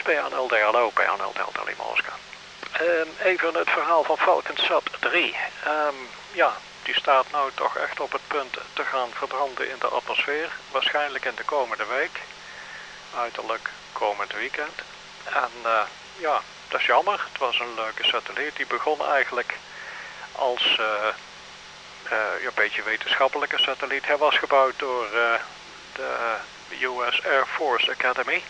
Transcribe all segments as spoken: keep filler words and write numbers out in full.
P N L D L O, P N L Delta Lima Oscar. Um, even het verhaal van Falconsat drie. Um, ja, die staat nou toch echt op het punt te gaan verbranden in de atmosfeer. Waarschijnlijk in de komende week. Uiterlijk komend weekend. En uh, ja, dat is jammer. Het was een leuke satelliet. Die begon eigenlijk als uh, uh, ja, een beetje wetenschappelijke satelliet. Hij was gebouwd door uh, de U S Air Force Academy.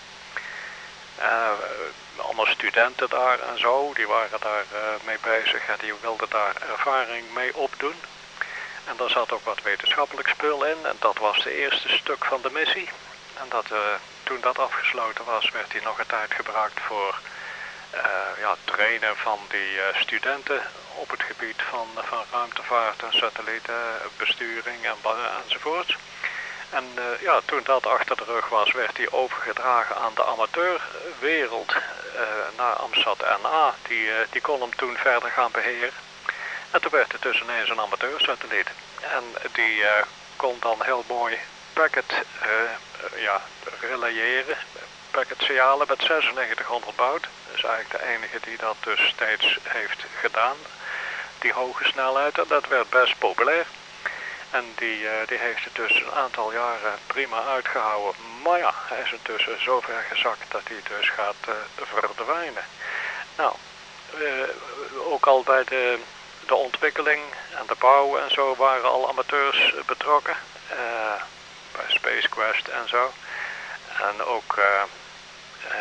Uh, allemaal studenten daar en zo, die waren daar uh, mee bezig en die wilden daar ervaring mee opdoen. En daar zat ook wat wetenschappelijk spul in en dat was de eerste stuk van de missie. En dat, uh, toen dat afgesloten was, werd die nog een tijd gebruikt voor uh, ja, trainen van die uh, studenten op het gebied van, van ruimtevaart en satellietenbesturing en, enzovoorts. En uh, ja, toen dat achter de rug was, werd die overgedragen aan de amateurwereld, uh, naar AMSAT N A. Die, uh, die kon hem toen verder gaan beheren. En toen werd het dus ineens een amateursatelliet. En die uh, kon dan heel mooi packet uh, uh, ja, relayeren, packet signalen met negenenzestig baud. Dat is eigenlijk de enige die dat dus steeds heeft gedaan, die hoge snelheid. En dat werd best populair. En die, uh, die heeft het dus een aantal jaren prima uitgehouden. Maar ja, hij is intussen zo ver gezakt dat hij dus gaat uh, verdwijnen. Nou, uh, ook al bij de, de ontwikkeling en de bouw en zo waren al amateurs betrokken. Uh, bij Space Quest en zo. En ook uh, uh,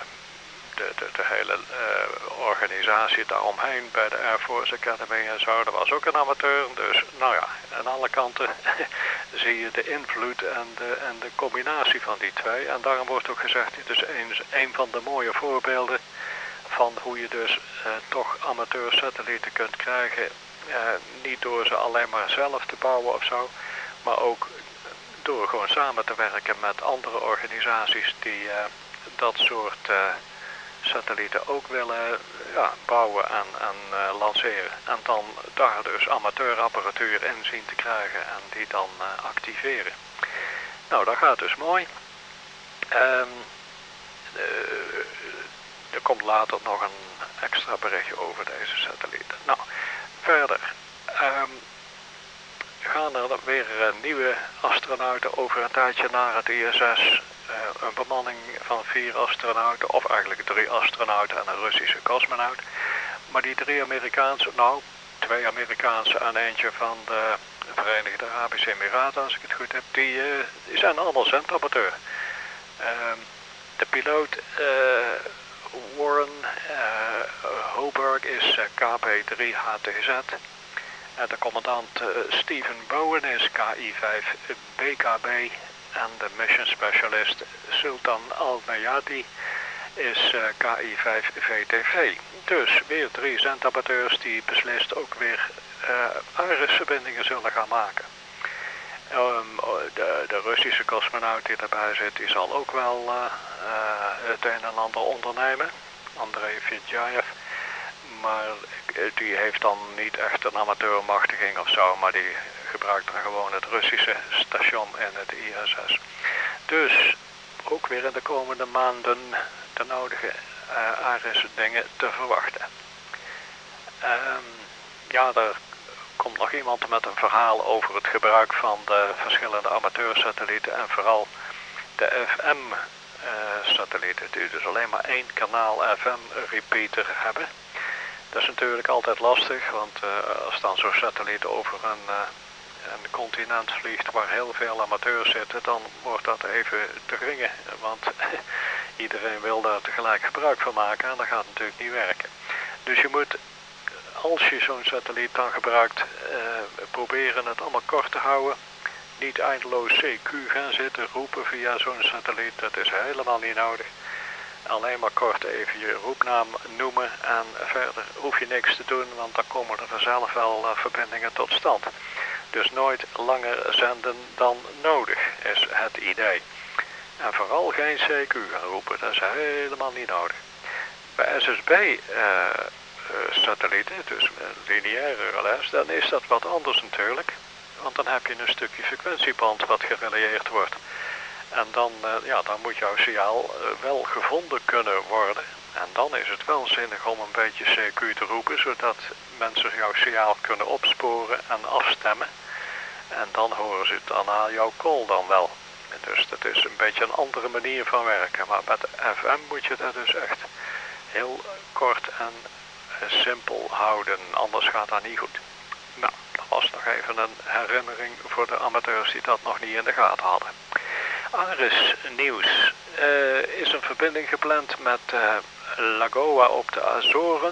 de, de, de hele uh, organisatie daaromheen bij de Air Force Academy en zo, dat was ook een amateur. Dus nou ja, aan alle kanten zie je de invloed en de, en de combinatie van die twee. En daarom wordt ook gezegd, dit is een, een van de mooie voorbeelden van hoe je dus uh, toch amateursatellieten kunt krijgen. Uh, niet door ze alleen maar zelf te bouwen of zo, maar ook door gewoon samen te werken met andere organisaties die uh, dat soort uh, satellieten ook willen ja, bouwen en, en uh, lanceren. En dan daar dus amateurapparatuur in zien te krijgen en die dan uh, activeren. Nou, dat gaat dus mooi. Um, uh, er komt later nog een extra berichtje over deze satellieten. Nou, verder. Um, gaan er weer uh, nieuwe astronauten over een tijdje naar het I S S. Uh, een bemanning van vier astronauten, of eigenlijk drie astronauten en een Russische cosmonaut. Maar die drie Amerikaanse, nou, twee Amerikaanse en eentje van de Verenigde Arabische Emiraten, als ik het goed heb, die, uh, die zijn allemaal zendamateur. Uh, de piloot uh, Warren uh, Hoburg is uh, K B drie H T Z. En de commandant uh, Stephen Bowen is K I vijf B K B. En de mission specialist Sultan Al-Nayati is uh, K I vijf V T V. Dus weer drie zendamateurs die beslist ook weer uh, Iris-verbindingen zullen gaan maken. Um, de, de Russische cosmonaut die erbij zit, die zal ook wel uh, uh, het een en ander ondernemen. Andrei Fedjaev. Maar die heeft dan niet echt een amateurmachtiging of zo, maar die gebruikt dan gewoon het Russische station in het I S S. Dus ook weer in de komende maanden de nodige uh, Iris-dingen te verwachten. Um, ja, er komt nog iemand met een verhaal over het gebruik van de verschillende amateursatellieten en vooral de F M-satellieten, die dus alleen maar één kanaal F M-repeater hebben. Dat is natuurlijk altijd lastig, want uh, als dan zo'n satelliet over een, uh, een continent vliegt waar heel veel amateurs zitten, dan wordt dat even te wringen. Want iedereen wil daar tegelijk gebruik van maken en dat gaat natuurlijk niet werken. Dus je moet, als je zo'n satelliet dan gebruikt, uh, proberen het allemaal kort te houden. Niet eindeloos C Q gaan zitten roepen via zo'n satelliet, dat is helemaal niet nodig. Alleen maar kort even je roepnaam noemen en verder hoef je niks te doen, want dan komen er vanzelf wel uh, verbindingen tot stand. Dus nooit langer zenden dan nodig is het idee. En vooral geen C Q gaan roepen, dat is helemaal niet nodig. Bij S S B-satellieten, uh, uh, dus lineaire relais, dan is dat wat anders natuurlijk. Want dan heb je een stukje frequentieband wat gerelieerd wordt. En dan, uh, ja, dan moet jouw signaal uh, wel gevonden kunnen worden. En dan is het wel zinnig om een beetje C Q te roepen, zodat mensen jouw signaal kunnen opsporen en afstemmen. En dan horen ze daarna jouw call dan wel. Dus dat is een beetje een andere manier van werken. Maar met F M moet je dat dus echt heel kort en uh, simpel houden. Anders gaat dat niet goed. Nou, dat was nog even een herinnering voor de amateurs die dat nog niet in de gaten hadden. Aris nieuws. Uh, is een verbinding gepland met uh, Lagoa op de Azoren.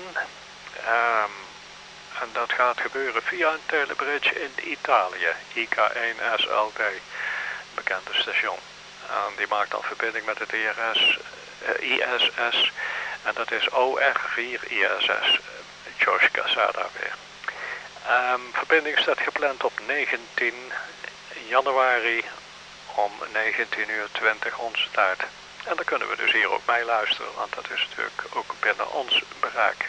Um, en dat gaat gebeuren via een telebridge in Italië. I K één S L D. Bekende station. En die maakt dan verbinding met het I R S, uh, I S S. En dat is O R vier I S S. George Casada weer. Um, verbinding staat gepland op negentien januari om negentien uur twintig onze tijd. En dan kunnen we dus hier ook mee luisteren, want dat is natuurlijk ook binnen ons bereik.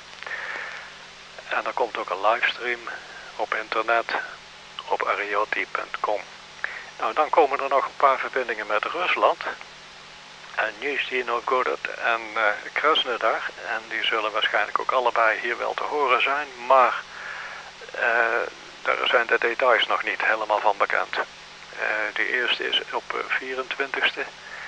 En er komt ook een livestream op internet op ariotti punt com. Nou, dan komen er nog een paar verbindingen met Rusland. En Nizhny Novgorod en uh, Krasnodar. En die zullen waarschijnlijk ook allebei hier wel te horen zijn. Maar uh, daar zijn de details nog niet helemaal van bekend. Uh, de eerste is op vierentwintigste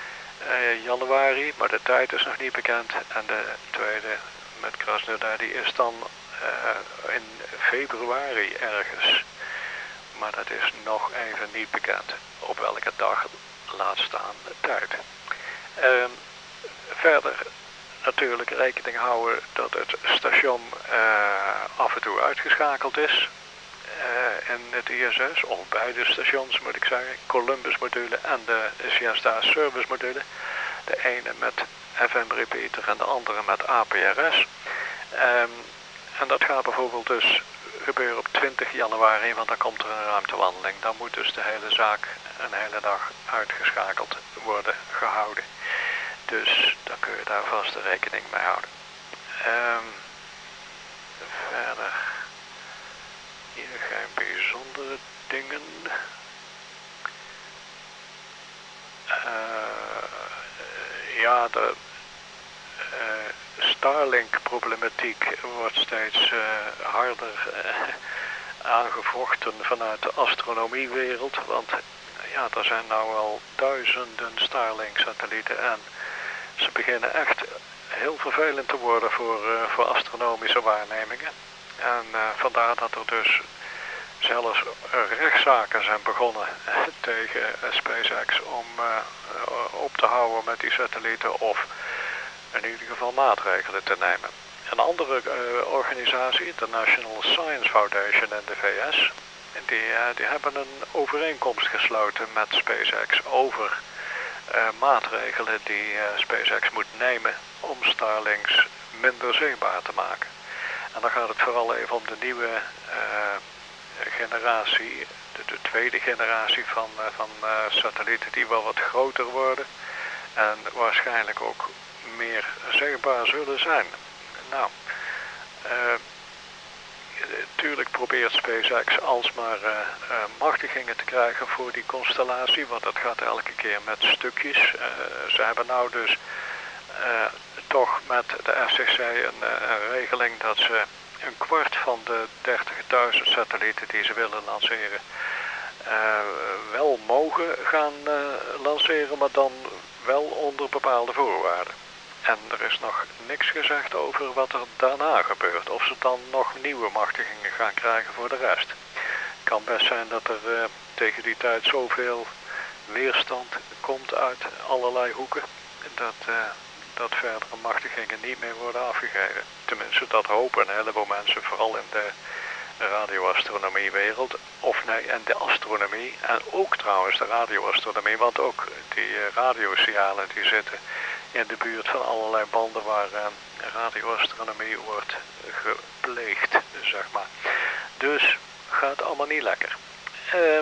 uh, januari, maar de tijd is nog niet bekend. En de tweede met Krasnodar die is dan uh, in februari ergens. Maar dat is nog even niet bekend op welke dag laat staan de tijd. Uh, verder natuurlijk rekening houden dat het station uh, af en toe uitgeschakeld is. Uh, in het I S S, of beide stations moet ik zeggen, Columbus module en de Siesta service module. De ene met F M repeater en de andere met A P R S. Um, en dat gaat bijvoorbeeld dus gebeuren op twintig januari, want dan komt er een ruimtewandeling. Dan moet dus de hele zaak een hele dag uitgeschakeld worden gehouden. Dus dan kun je daar vast de rekening mee houden. Um, verder hier geen bijzondere dingen. Uh, ja, de uh, Starlink-problematiek wordt steeds uh, harder uh, aangevochten vanuit de astronomiewereld. Want ja, er zijn nou al duizenden Starlink-satellieten en ze beginnen echt heel vervelend te worden voor, uh, voor astronomische waarnemingen. En uh, vandaar dat er dus zelfs rechtszaken zijn begonnen uh, tegen uh, SpaceX om uh, uh, op te houden met die satellieten of in ieder geval maatregelen te nemen. Een andere uh, organisatie, de National Science Foundation in de V S, die, uh, die hebben een overeenkomst gesloten met SpaceX over uh, maatregelen die uh, SpaceX moet nemen om Starlinks minder zichtbaar te maken. En dan gaat het vooral even om de nieuwe uh, generatie, de, de tweede generatie van, uh, van uh, satellieten die wel wat groter worden en waarschijnlijk ook meer zichtbaar zullen zijn. Nou, natuurlijk uh, probeert SpaceX alsmaar uh, uh, machtigingen te krijgen voor die constellatie, want dat gaat elke keer met stukjes. Uh, ze hebben nou dus uh, toch met de F C C een, een regeling dat ze een kwart van de dertigduizend satellieten die ze willen lanceren uh, wel mogen gaan uh, lanceren, maar dan wel onder bepaalde voorwaarden. En er is nog niks gezegd over wat er daarna gebeurt. Of ze dan nog nieuwe machtigingen gaan krijgen voor de rest. Het kan best zijn dat er uh, tegen die tijd zoveel weerstand komt uit allerlei hoeken. Dat, uh, dat verdere machtigingen niet meer worden afgegeven. Tenminste, dat hopen een heleboel mensen, vooral in de radioastronomiewereld. Of nee, en de astronomie. En ook trouwens de radioastronomie. Want ook die uh, radiosignalen die zitten in de buurt van allerlei banden waar uh, radioastronomie wordt gepleegd, zeg maar. Dus gaat allemaal niet lekker. Uh,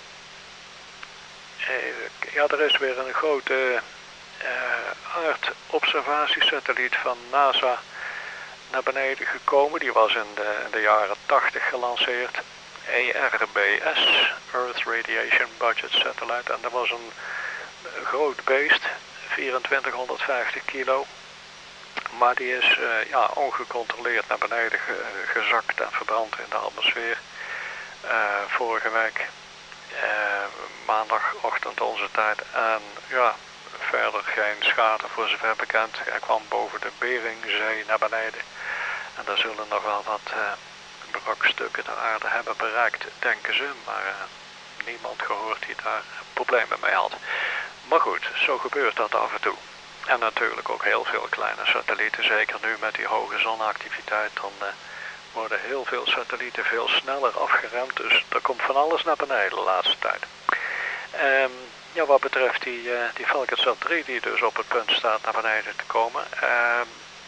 uh, ja, er is weer een grote uh, aardobservatiesatelliet van NASA naar beneden gekomen. Die was in de, in de jaren tachtig gelanceerd. E R B S, Earth Radiation Budget Satellite. En dat was een een groot beest, vierentwintighonderdvijftig kilo. Maar die is uh, ja, ongecontroleerd naar beneden ge gezakt en verbrand in de atmosfeer. Uh, vorige week, uh, maandagochtend onze tijd. En ja, verder geen schade voor zover bekend. Hij kwam boven de Beringzee naar beneden. En daar zullen nog wel wat uh, brokstukken de aarde hebben bereikt, denken ze. Maar uh, niemand gehoord die daar problemen mee had. Maar goed, zo gebeurt dat af en toe. En natuurlijk ook heel veel kleine satellieten, zeker nu met die hoge zonactiviteit, dan uh, worden heel veel satellieten veel sneller afgeremd. Dus er komt van alles naar beneden de laatste tijd. Um, ja, wat betreft die, uh, die Falconsat drie die dus op het punt staat naar beneden te komen. Um,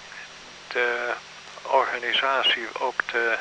de organisatie, ook de,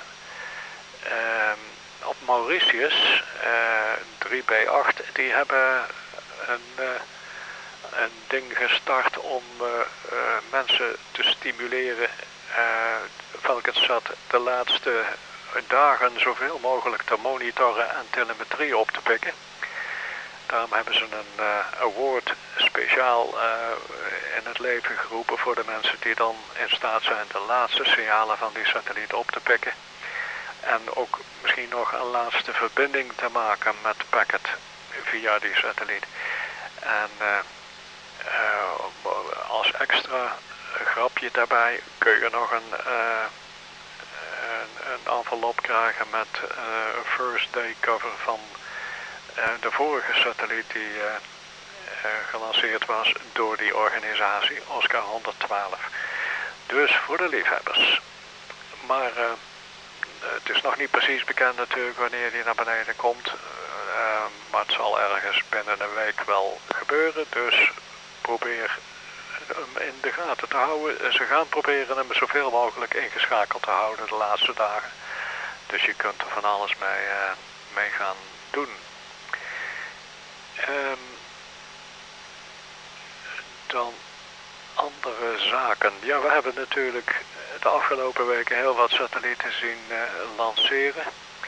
um, op Mauritius, uh, drie B acht, die hebben een... Uh, een ding gestart om uh, uh, mensen te stimuleren uh, Falconsat de laatste dagen zoveel mogelijk te monitoren en telemetrie op te pikken. Daarom hebben ze een uh, award speciaal uh, in het leven geroepen voor de mensen die dan in staat zijn de laatste signalen van die satelliet op te pikken. En ook misschien nog een laatste verbinding te maken met packet via die satelliet. En uh, Uh, als extra grapje daarbij kun je nog een, uh, een, een envelop krijgen met uh, een first day cover van uh, de vorige satelliet die uh, uh, gelanceerd was door die organisatie, Oscar honderdtwaalf. Dus voor de liefhebbers. Maar uh, het is nog niet precies bekend natuurlijk wanneer die naar beneden komt. Uh, maar het zal ergens binnen een week wel gebeuren, dus probeer hem in de gaten te houden. Ze gaan proberen hem zoveel mogelijk ingeschakeld te houden de laatste dagen. Dus je kunt er van alles mee, uh, mee gaan doen. Um, dan andere zaken. Ja, we hebben natuurlijk de afgelopen weken heel wat satellieten zien uh, lanceren.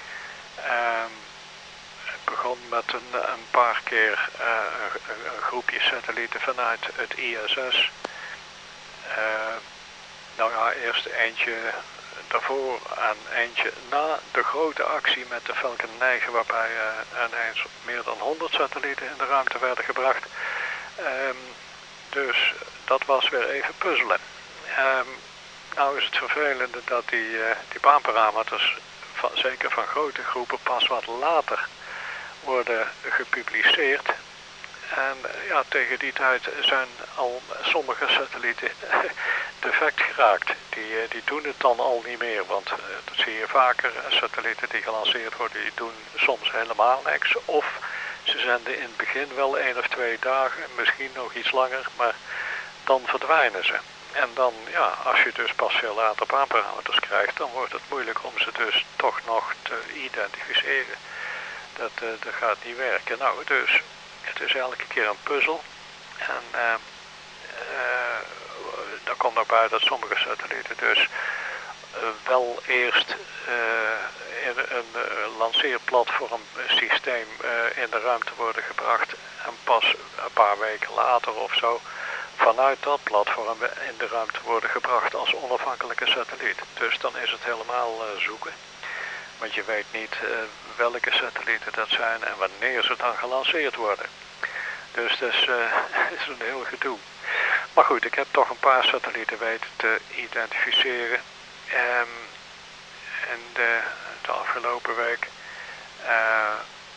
Um, Het begon met een, een paar keer uh, een, een groepje satellieten vanuit het I S S. Uh, nou ja, eerst eentje daarvoor en eentje na de grote actie met de Falcon negen, waarbij uh, ineens meer dan honderd satellieten in de ruimte werden gebracht. Um, dus dat was weer even puzzelen. Um, nou is het vervelende dat die, uh, die baanparameters, van, zeker van grote groepen, pas wat later worden gepubliceerd. En ja, tegen die tijd zijn al sommige satellieten defect geraakt. Die, die doen het dan al niet meer, want dat zie je vaker. Satellieten die gelanceerd worden, die doen soms helemaal niks. Of ze zenden in het begin wel één of twee dagen, misschien nog iets langer, maar dan verdwijnen ze. En dan, ja, als je dus pas veel later baanparameters krijgt, dan wordt het moeilijk om ze dus toch nog te identificeren. Dat, uh, dat gaat niet werken. Nou, dus het is elke keer een puzzel. En uh, uh, dan komt nog bij dat sommige satellieten dus uh, wel eerst uh, in een uh, lanceerplatform systeem uh, in de ruimte worden gebracht. En pas een paar weken later of zo vanuit dat platform in de ruimte worden gebracht als onafhankelijke satelliet. Dus dan is het helemaal uh, zoeken. Want je weet niet uh, welke satellieten dat zijn en wanneer ze dan gelanceerd worden. Dus dat is, uh, is een heel gedoe. Maar goed, ik heb toch een paar satellieten weten te identificeren. Um, en de, de afgelopen week, uh,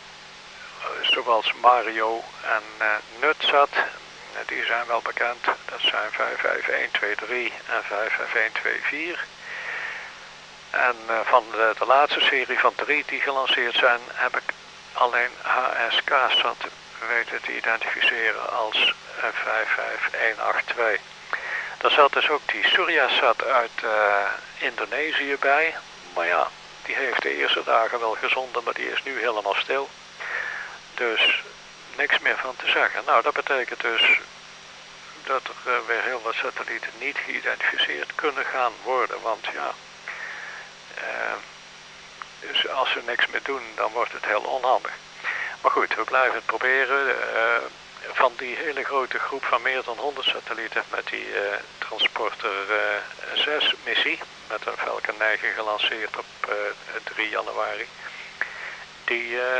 zoals Mario en uh, Nutsat, die zijn wel bekend. Dat zijn vijf vijf een twee drie en vijf vijf een twee vier. En uh, van de, de laatste serie van drie die gelanceerd zijn, heb ik alleen H S K-sat weten te identificeren als vijf vijf een acht twee. Daar zat dus ook die Suryasat uit uh, Indonesië bij. Maar ja, die heeft de eerste dagen wel gezonden, maar die is nu helemaal stil. Dus niks meer van te zeggen. Nou, dat betekent dus dat er uh, weer heel wat satellieten niet geïdentificeerd kunnen gaan worden. Want ja, uh, dus als ze niks meer doen, dan wordt het heel onhandig. Maar goed, we blijven het proberen. Uh, van die hele grote groep van meer dan honderd satellieten met die uh, Transporter zes missie, met een Falcon negen gelanceerd op uh, drie januari. Die, uh,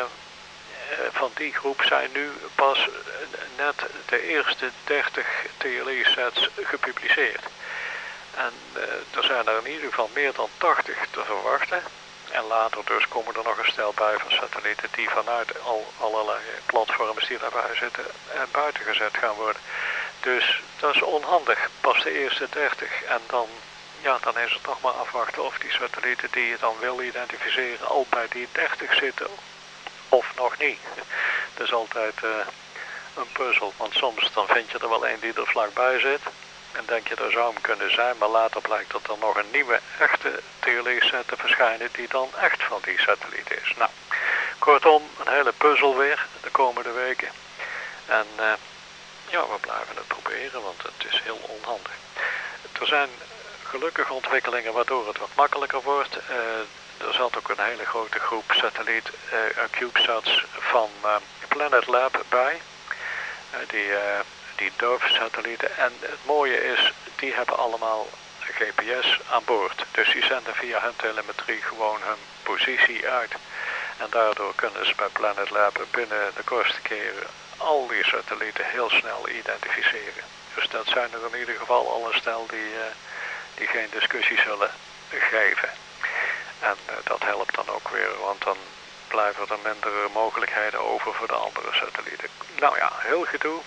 van die groep zijn nu pas net de eerste dertig T L E-sets gepubliceerd. En uh, er zijn er in ieder geval meer dan tachtig te verwachten. En later dus komen er nog een stel bij van satellieten die vanuit al allerlei platforms die daarbij zitten uh, buiten gezet gaan worden. Dus dat is onhandig, pas de eerste dertig. En dan, ja, dan is het nog maar afwachten of die satellieten die je dan wil identificeren al bij die dertig zitten of nog niet. Dat is altijd uh, een puzzel, want soms dan vind je er wel een die er vlakbij zit. En denk je, dat zou hem kunnen zijn, maar later blijkt dat er nog een nieuwe echte T L E-set te verschijnen die dan echt van die satelliet is. Nou, kortom, een hele puzzel weer de komende weken. En uh, ja, we blijven het proberen, want het is heel onhandig. Er zijn gelukkig ontwikkelingen waardoor het wat makkelijker wordt. Uh, er zat ook een hele grote groep satelliet uh, CubeSats van uh, Planet Lab bij. Uh, die... Uh, Die Dove-satellieten. En het mooie is, die hebben allemaal G P S aan boord. Dus die zenden via hun telemetrie gewoon hun positie uit. En daardoor kunnen ze bij Planet Lab binnen de kortste keren al die satellieten heel snel identificeren. Dus dat zijn er in ieder geval al een stel die, uh, die geen discussie zullen geven. En uh, dat helpt dan ook weer, want dan blijven er minder mogelijkheden over voor de andere satellieten. Nou ja, heel gedoe.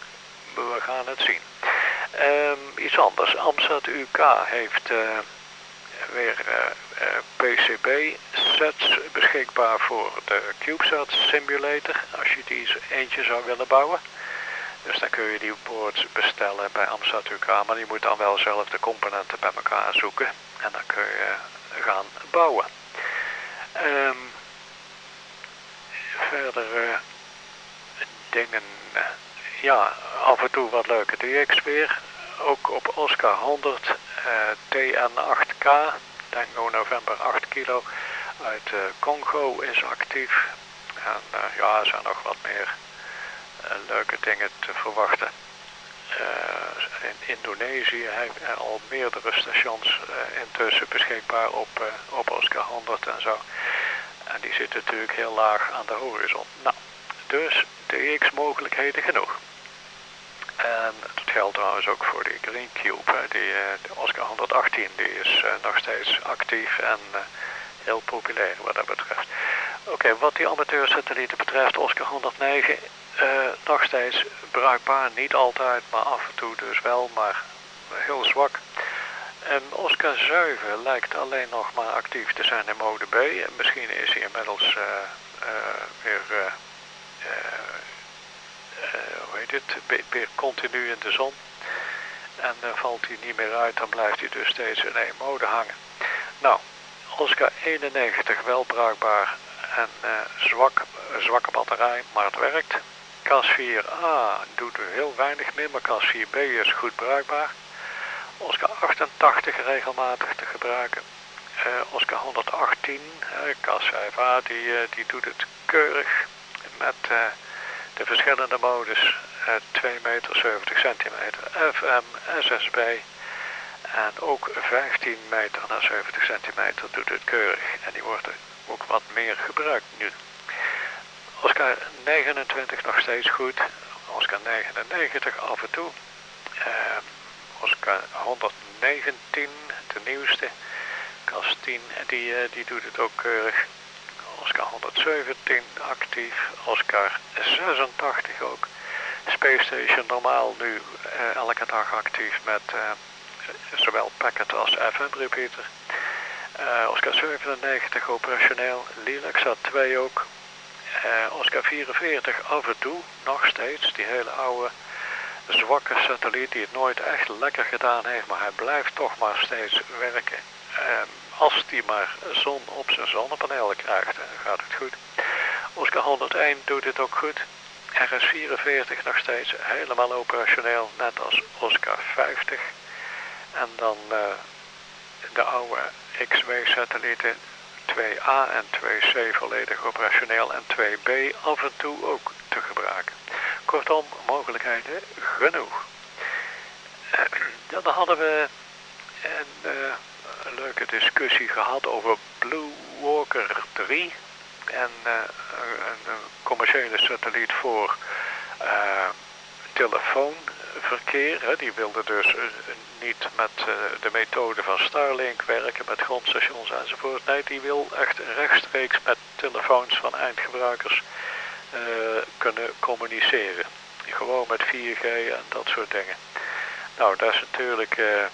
We gaan het zien. Um, iets anders. AMSAT U K heeft uh, weer uh, uh, P C B-sets beschikbaar voor de CubeSat Simulator. Als je die eens eentje zou willen bouwen. Dus dan kun je die boards bestellen bij AMSAT U K. Maar je moet dan wel zelf de componenten bij elkaar zoeken. En dan kun je uh, gaan bouwen. Um, verder uh, dingen... Uh, Ja, af en toe wat leuke D X weer. Ook op Oscar honderd, uh, T N acht K, Tango November acht kilo, uit uh, Congo is actief. En uh, ja, er zijn nog wat meer uh, leuke dingen te verwachten. Uh, in Indonesië heeft uh, al meerdere stations uh, intussen beschikbaar op, uh, op Oscar honderd en zo. En die zitten natuurlijk heel laag aan de horizon. Nou, dus D X mogelijkheden genoeg. En dat geldt trouwens ook voor die Green Cube, die, de Oscar honderdachttien, die is uh, nog steeds actief en uh, heel populair wat dat betreft. Oké, okay, wat die amateursatellieten betreft, Oscar honderdnegen, uh, nog steeds bruikbaar, niet altijd, maar af en toe dus wel, maar heel zwak. En Oscar zeven lijkt alleen nog maar actief te zijn in mode B. En misschien is hij inmiddels uh, uh, weer... Uh, uh, Uh, hoe heet het, weer continu in de zon. En uh, valt hij niet meer uit, dan blijft hij dus steeds in één mode hangen. Nou, Oscar eenennegentig wel bruikbaar en uh, zwak, zwakke batterij, maar het werkt. C A S vier A doet er heel weinig meer, maar C A S vier B is goed bruikbaar. Oscar achtentachtig regelmatig te gebruiken. Uh, Oscar honderdachttien, uh, C A S vijf A, die, uh, die doet het keurig met... Uh, De verschillende modus, uh, twee meter zeventig centimeter F M, S S B en ook vijftien meter naar zeventig centimeter doet het keurig. En die wordt ook wat meer gebruikt nu. Oscar negenentwintig nog steeds goed, Oscar negenennegentig af en toe, uh, Oscar honderdnegentien, de nieuwste, C A S tien, die, uh, die doet het ook keurig. Oscar honderdzeventien actief, Oscar zesentachtig ook. Space Station normaal nu uh, elke dag actief met uh, zowel packet als F M repeater. Uh, Oscar zevenennegentig operationeel, Lilacsat twee ook. Uh, Oscar vierenveertig af en toe, nog steeds, die hele oude zwakke satelliet die het nooit echt lekker gedaan heeft, maar hij blijft toch maar steeds werken. Um, Als die maar zon op zijn zonnepanelen krijgt, dan gaat het goed. Oscar honderdéén doet het ook goed. R S vierenveertig nog steeds helemaal operationeel, net als Oscar vijftig. En dan uh, de oude X W-satellieten twee A en twee C volledig operationeel en twee B af en toe ook te gebruiken. kortom, mogelijkheden genoeg. Ja, dan hadden we een, uh, een leuke discussie gehad over Blue Walker drie. En uh, een, een commerciële satelliet voor uh, telefoonverkeer. Hè. Die wilde dus uh, niet met uh, de methode van Starlink werken, met grondstations enzovoort. Nee, die wil echt rechtstreeks met telefoons van eindgebruikers uh, kunnen communiceren. Gewoon met vier G en dat soort dingen. Nou, dat is natuurlijk uh, uh,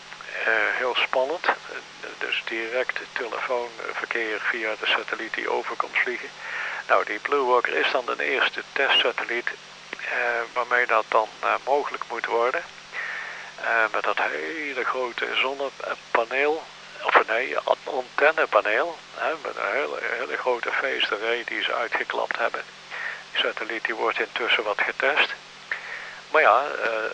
heel spannend. Dus direct telefoonverkeer via de satelliet die over komt vliegen. Nou, die Blue Walker is dan de eerste testsatelliet uh, waarmee dat dan uh, mogelijk moet worden. Uh, met dat hele grote zonnepaneel, of nee, antennepaneel, hè, met een hele, hele grote feesterij die ze uitgeklapt hebben. Die satelliet die wordt intussen wat getest. Maar ja,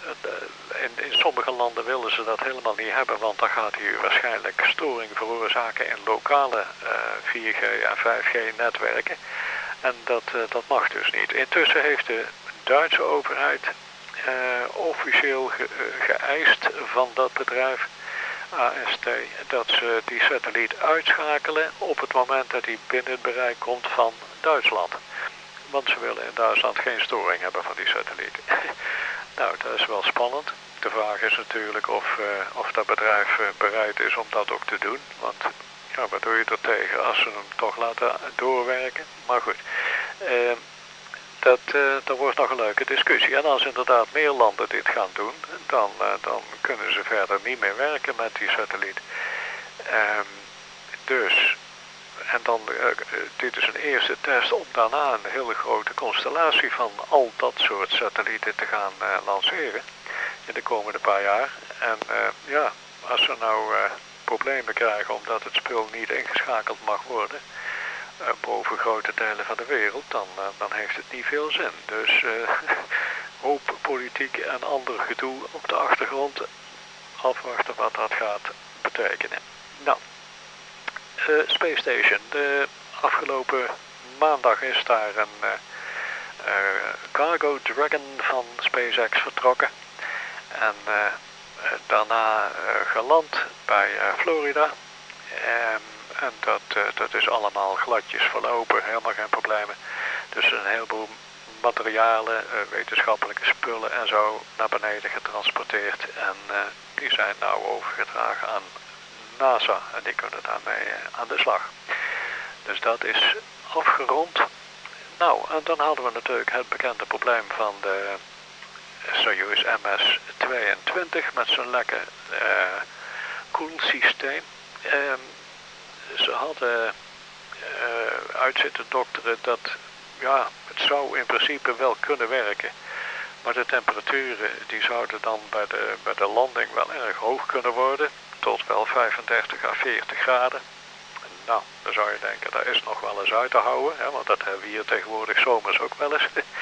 uh, in, in sommige landen willen ze dat helemaal niet hebben, want dan gaat hij waarschijnlijk storing veroorzaken in lokale uh, vier G en vijf G netwerken. En dat, uh, dat mag dus niet. Intussen heeft de Duitse overheid uh, officieel ge, uh, geëist van dat bedrijf A S T dat ze die satelliet uitschakelen op het moment dat hij binnen het bereik komt van Duitsland. Want ze willen in Duitsland geen storing hebben van die satelliet. Nou, dat is wel spannend. De vraag is natuurlijk of, uh, of dat bedrijf uh, bereid is om dat ook te doen. Want ja, wat doe je er tegen als ze hem toch laten doorwerken? Maar goed, uh, dat, uh, dat wordt nog een leuke discussie. En als inderdaad meer landen dit gaan doen, dan, uh, dan kunnen ze verder niet meer werken met die satelliet. Um, dus... En dan, uh, dit is een eerste test om daarna een hele grote constellatie van al dat soort satellieten te gaan uh, lanceren in de komende paar jaar. En uh, ja, als ze nou uh, problemen krijgen omdat het spul niet ingeschakeld mag worden uh, boven grote delen van de wereld, dan, uh, dan heeft het niet veel zin. Dus uh, hoop politiek en ander gedoe op de achtergrond, afwachten wat dat gaat betekenen. Nou. Uh, Space Station. De afgelopen maandag is daar een uh, uh, Cargo Dragon van SpaceX vertrokken. En uh, uh, daarna uh, geland bij uh, Florida. Um, en dat, uh, dat is allemaal gladjes verlopen, helemaal geen problemen. Dus een heleboel materialen, uh, wetenschappelijke spullen en zo naar beneden getransporteerd. En uh, die zijn nou overgedragen aan NASA en die kunnen daarmee uh, aan de slag. Dus dat is afgerond. Nou, en dan hadden we natuurlijk het bekende probleem van de Soyuz M S tweeëntwintig met zo'n lekker uh, koelsysteem. Um, ze hadden uh, uit zitten dokteren dat ja, het zou in principe wel kunnen werken. Maar de temperaturen die zouden dan bij de, bij de landing wel erg hoog kunnen worden. Tot wel vijfendertig à veertig graden. Nou, dan zou je denken, dat is nog wel eens uit te houden. Hè, want dat hebben we hier tegenwoordig zomers ook wel eens.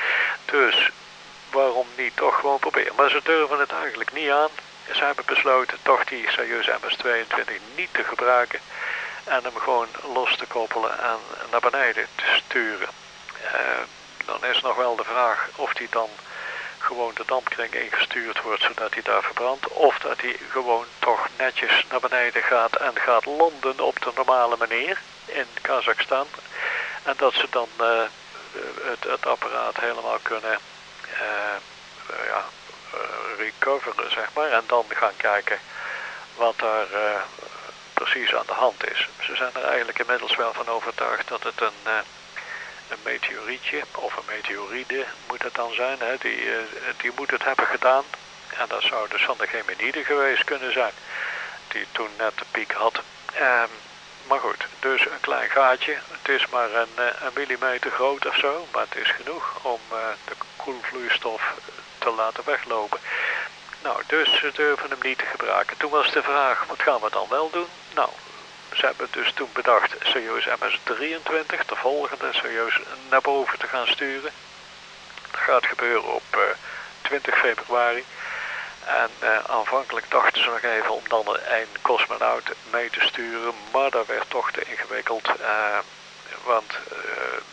Dus waarom niet toch gewoon proberen. Maar ze durven het eigenlijk niet aan. Ze hebben besloten toch die Soyuz M S tweeëntwintig niet te gebruiken. En hem gewoon los te koppelen en naar beneden te sturen. Uh, dan is nog wel de vraag of die dan gewoon de dampkring ingestuurd wordt zodat hij daar verbrandt. Of dat hij gewoon toch netjes naar beneden gaat en gaat landen op de normale manier in Kazachstan. En dat ze dan uh, het, het apparaat helemaal kunnen uh, uh, ja, uh, recoveren, zeg maar. En dan gaan kijken wat daar uh, precies aan de hand is. Ze zijn er eigenlijk inmiddels wel van overtuigd dat het een... Uh, een meteorietje, of een meteoride moet het dan zijn, hè? Die, uh, die moet het hebben gedaan. En dat zou dus van de Geminide geweest kunnen zijn, die toen net de piek had. Um, maar goed, dus een klein gaatje. Het is maar een, een millimeter groot of zo, maar het is genoeg om uh, de koelvloeistof te laten weglopen. Nou, dus ze durven hem niet te gebruiken. Toen was de vraag, wat gaan we dan wel doen? Nou, ze hebben dus toen bedacht Soyuz M S drieëntwintig, de volgende Soyuz, naar boven te gaan sturen. Dat gaat gebeuren op uh, twintig februari. En uh, aanvankelijk dachten ze nog even om dan een cosmonaut mee te sturen, maar dat werd toch te ingewikkeld. Uh, want uh,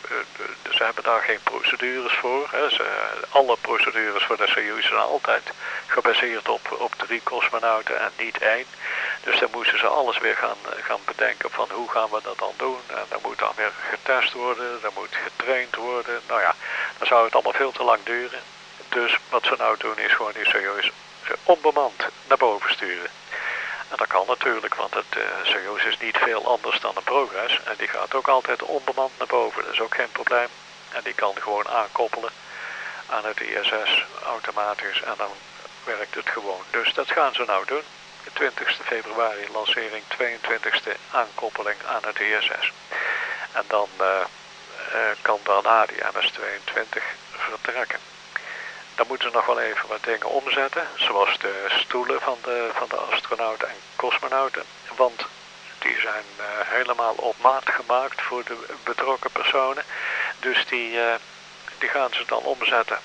ze hebben daar geen procedures voor. Hè. Ze, alle procedures voor de Soyuz zijn altijd gebaseerd op, op drie cosmonauten en niet één. Dus dan moesten ze alles weer gaan, gaan bedenken van hoe gaan we dat dan doen. En dan moet dan weer getest worden, dan moet getraind worden. Nou ja, dan zou het allemaal veel te lang duren. Dus wat ze nou doen is gewoon die Soyuz onbemand naar boven sturen. En dat kan natuurlijk, want het uh, Soyuz is niet veel anders dan een Progress. En die gaat ook altijd onbemand naar boven, dat is ook geen probleem. En die kan gewoon aankoppelen aan het I S S automatisch en dan werkt het gewoon. Dus dat gaan ze nou doen. twintigste februari lancering, tweeëntwintigste aankoppeling aan het I S S. En dan uh, uh, kan daarna die M S tweeëntwintig vertrekken. Dan moeten ze nog wel even wat dingen omzetten, zoals de stoelen van de, van de astronauten en cosmonauten. Want die zijn uh, helemaal op maat gemaakt voor de betrokken personen. Dus die, uh, die gaan ze dan omzetten.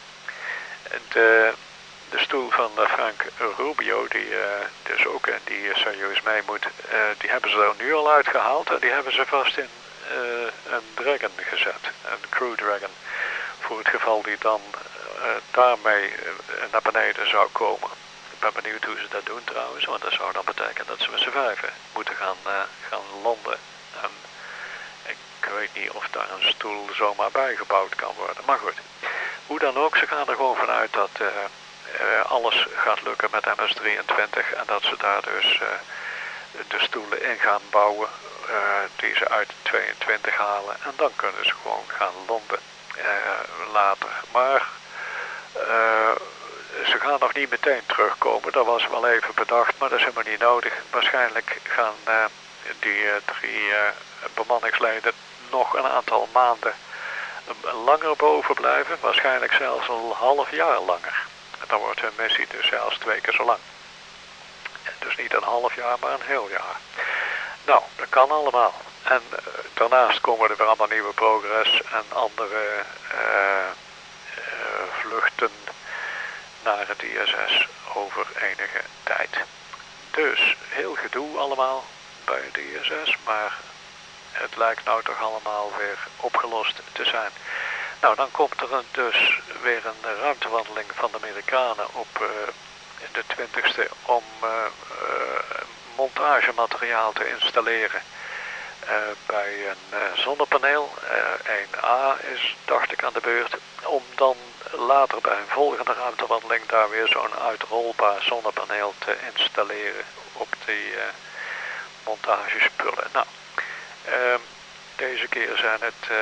De, de stoel van uh, Frank Rubio, die uh, dus ook in die Soyuz mee moet, uh, die hebben ze er nu al uitgehaald. En die hebben ze vast in uh, een Dragon gezet, een Crew Dragon. Voor het geval die dan uh, daarmee uh, naar beneden zou komen. Ik ben benieuwd hoe ze dat doen trouwens, want dat zou dan betekenen dat ze met z'n vijven moeten gaan, uh, gaan landen. En ik weet niet of daar een stoel zomaar bijgebouwd kan worden. Maar goed, hoe dan ook, ze gaan er gewoon vanuit dat uh, uh, alles gaat lukken met M S drieëntwintig en dat ze daar dus uh, de stoelen in gaan bouwen uh, die ze uit tweeëntwintig halen. En dan kunnen ze gewoon gaan landen. Uh, later. Maar uh, ze gaan nog niet meteen terugkomen. Dat was wel even bedacht, maar dat is helemaal niet nodig. Waarschijnlijk gaan uh, die uh, drie uh, bemanningsleden nog een aantal maanden langer boven blijven. Waarschijnlijk zelfs een half jaar langer. En dan wordt hun missie dus zelfs twee keer zo lang. Dus niet een half jaar, maar een heel jaar. Nou, dat kan allemaal. En uh, daarnaast komen er weer allemaal nieuwe Progress en andere uh, uh, vluchten naar het I S S over enige tijd. Dus heel gedoe allemaal bij het I S S, maar het lijkt nou toch allemaal weer opgelost te zijn. Nou, dan komt er een, dus weer een ruimtewandeling van de Amerikanen op uh, de twintigste om uh, uh, montagemateriaal te installeren. Uh, bij een uh, zonnepaneel, uh, één A is dacht ik aan de beurt, om dan later bij een volgende ruimtewandeling daar weer zo'n uitrolbaar zonnepaneel te installeren op die uh, montagespullen. Nou, uh, deze keer zijn het uh,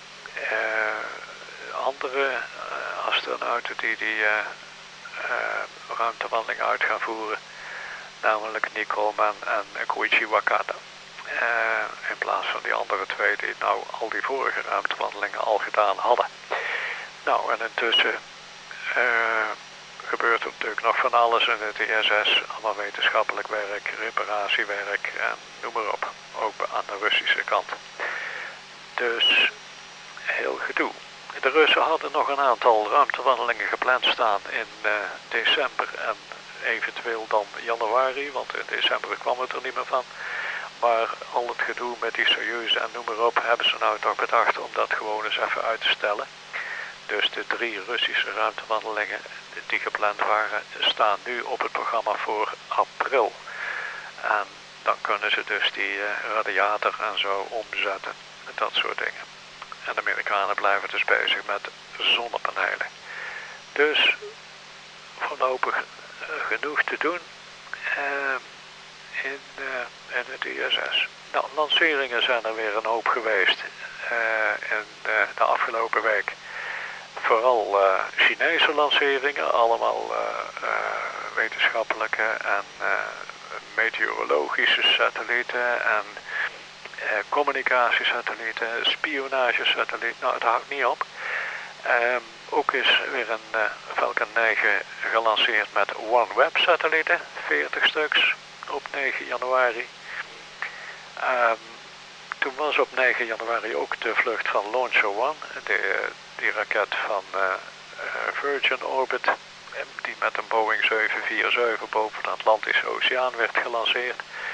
uh, andere uh, astronauten die die uh, uh, ruimtewandeling uit gaan voeren, namelijk Nico Man en Koichi Wakata. Uh, in plaats van die andere twee die nou al die vorige ruimtewandelingen al gedaan hadden. Nou, en intussen uh, gebeurt er natuurlijk nog van alles in het I S S. Allemaal wetenschappelijk werk, reparatiewerk en noem maar op. Ook aan de Russische kant. Dus heel gedoe. De Russen hadden nog een aantal ruimtewandelingen gepland staan in uh, december en eventueel dan januari, want in december kwam het er niet meer van. Maar al het gedoe met die Soyuz en noem maar op hebben ze nou toch bedacht om dat gewoon eens even uit te stellen. Dus de drie Russische ruimtewandelingen die gepland waren staan nu op het programma voor april. En dan kunnen ze dus die uh, radiator en zo omzetten. Dat soort dingen. En de Amerikanen blijven dus bezig met zonnepanelen. Dus voorlopig uh, genoeg te doen. Uh, In, uh, in het I S S. Nou, lanceringen zijn er weer een hoop geweest uh, in uh, de afgelopen week. Vooral uh, Chinese lanceringen, allemaal uh, uh, wetenschappelijke en uh, meteorologische satellieten en uh, communicatiesatellieten, spionagesatellieten, nou het houdt niet op. Um, ook is weer een uh, Falcon negen gelanceerd met OneWeb satellieten, veertig stuks. Op negen januari. Um, toen was op negen januari ook de vlucht van Launcher One, de, die raket van uh, uh, Virgin Orbit, die met een Boeing zeven vier zeven boven de Atlantische Oceaan werd gelanceerd.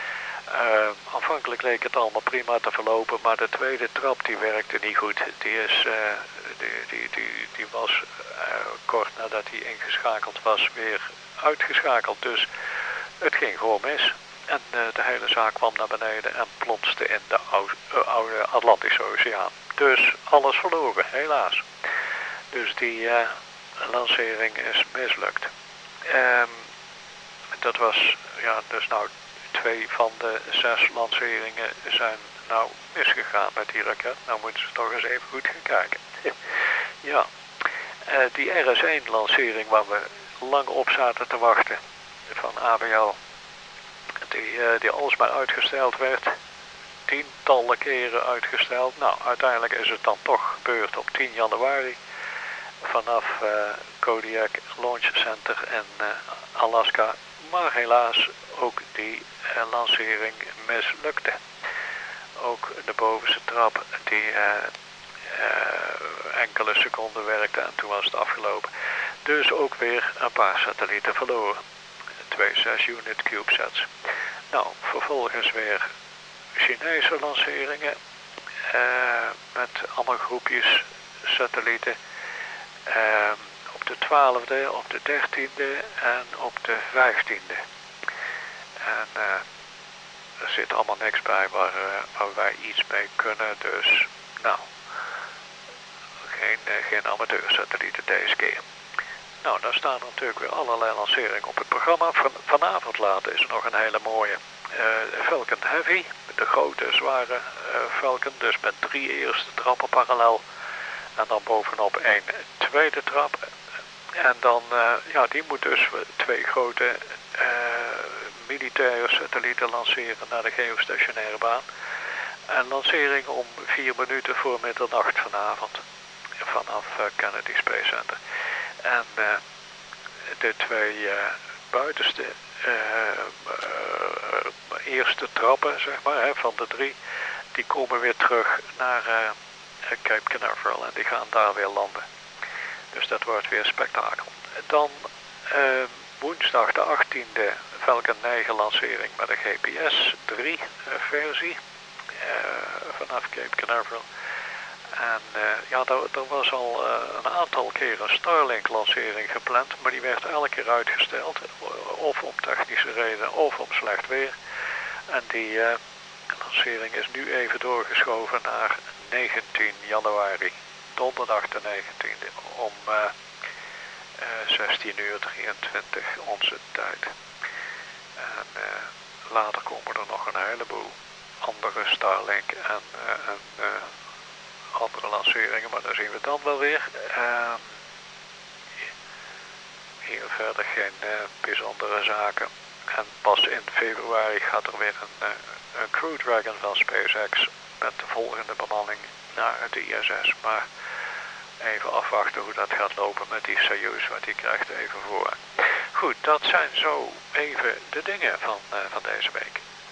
Uh, aanvankelijk leek het allemaal prima te verlopen, maar de tweede trap die werkte niet goed. Die, is, uh, die, die, die, die was uh, kort nadat hij ingeschakeld was weer uitgeschakeld. Dus het ging gewoon mis. En uh, de hele zaak kwam naar beneden en plonste in de oude, uh, oude Atlantische Oceaan. Dus alles verloren, helaas. Dus die uh, lancering is mislukt. Um, dat was, ja, dus nou... Twee van de zes lanceringen zijn nou misgegaan met die raket. Nou moeten ze toch eens even goed gaan kijken. Ja, uh, die R S één lancering waar we lang op zaten te wachten van A B L. Die, uh, die alsmaar uitgesteld werd. Tientallen keren uitgesteld. Nou, uiteindelijk is het dan toch gebeurd op tien januari. Vanaf uh, Kodiak Launch Center in uh, Alaska. Maar helaas ook die uh, lancering mislukte. Ook de bovenste trap die uh, uh, enkele seconden werkte en toen was het afgelopen. Dus ook weer een paar satellieten verloren. Twee zes unit CubeSats. Nou, vervolgens weer Chinese lanceringen uh, met allemaal groepjes satellieten. Uh, op de twaalfde, op de dertiende en op de vijftiende. En uh, er zit allemaal niks bij waar, uh, waar wij iets mee kunnen, dus nou, geen, uh, geen amateursatellieten deze keer. Nou, dan staan er natuurlijk weer allerlei lanceringen op het programma. Van, vanavond laat is er nog een hele mooie uh, Falcon Heavy, de grote zware uh, Falcon, dus met drie eerste trappen parallel. En dan bovenop één tweede trap. En dan, uh, ja, die moet dus twee grote uh, militaire satellieten lanceren naar de geostationaire baan. En lancering om vier minuten voor middernacht vanavond. Vanaf uh, Kennedy Space Center. En uh, de twee uh, buitenste uh, uh, eerste trappen, zeg maar, hè, van de drie, die komen weer terug naar uh, Cape Canaveral en die gaan daar weer landen. Dus dat wordt weer spektakel. Dan uh, woensdag de achttiende Falcon negen lancering met een G P S drie uh, versie uh, vanaf Cape Canaveral. En uh, ja, er was al uh, een aantal keren een Starlink lancering gepland, maar die werd elke keer uitgesteld. Of om technische redenen of om slecht weer. En die uh, lancering is nu even doorgeschoven naar negentien januari. Donderdag de negentiende om uh, uh, zestien uur drieëntwintig onze tijd. En uh, later komen er nog een heleboel andere Starlink en, uh, en uh, andere lanceringen, maar daar zien we dan wel weer. Uh, hier verder geen uh, bijzondere zaken. En pas in februari gaat er weer een, uh, een Crew Dragon van SpaceX met de volgende bemanning naar het I S S. Maar even afwachten hoe dat gaat lopen met die Soyuz, wat die krijgt even voor. Goed, dat zijn zo even de dingen van, uh, van deze week.